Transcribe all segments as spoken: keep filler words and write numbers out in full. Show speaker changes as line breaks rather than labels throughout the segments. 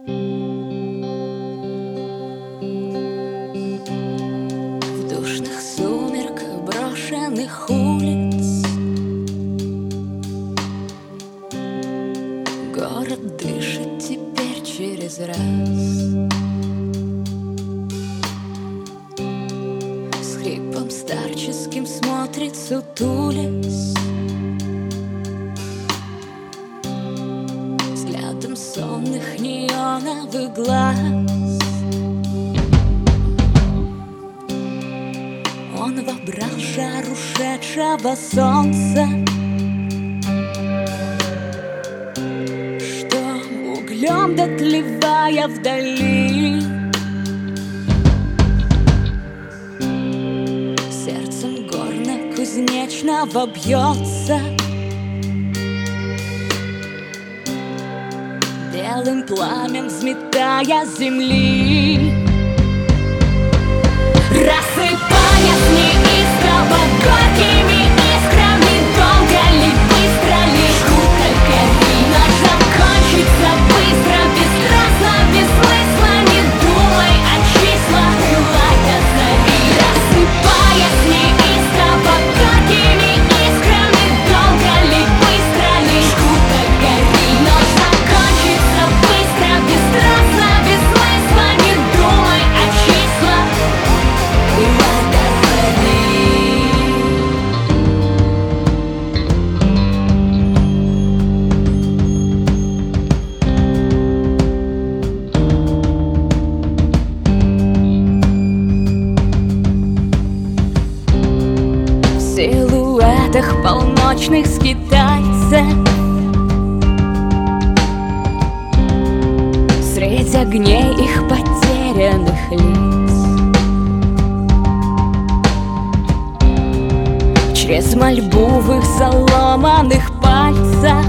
В душных сумерках брошенных улиц город дышит теперь через раз. С хрипом старческим смотрит, сутулясь, взглядом сонных неоновых глаз. Он вобрал жар ушедшего солнца, что углем дотлевая вдали, сердцем горно-кузнечного бьется, белым пламем взметая с земли. Рассыпаясь неистово горькими искрами, долго ли, быстро ли, жгут гори, но закончится быстро, бесстрастно, без смысла, не думай о числах, пылай до зари. Рассыпаясь неистово горькими искрами, долго ли, быстро ли, жгут гори, но закончится быстро, бесстрастно, без смысла, не думай о числах. В силуэтах полночных скитальцев, средь огней их потерянных лиц, через мольбу в их заломанных пальцах,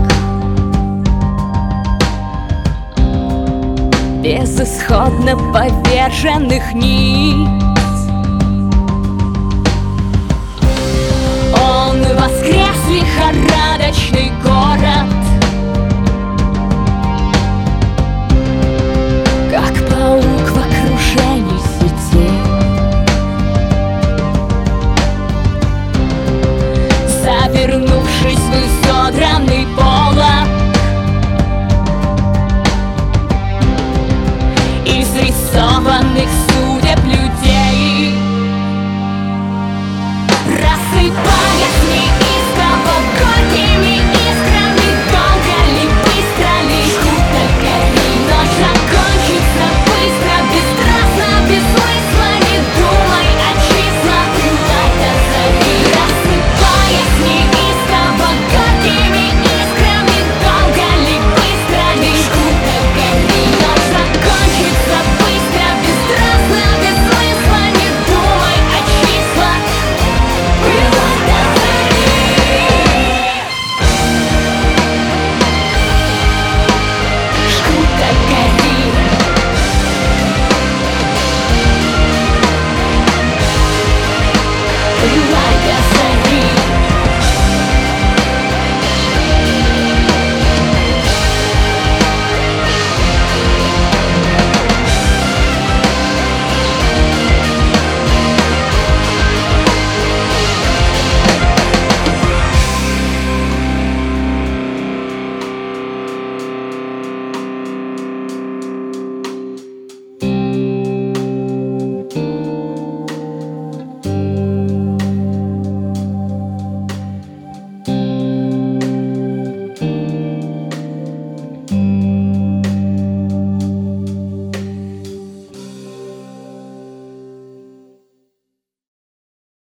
безысходно поверженных ниц. Он воскрес лихорадочный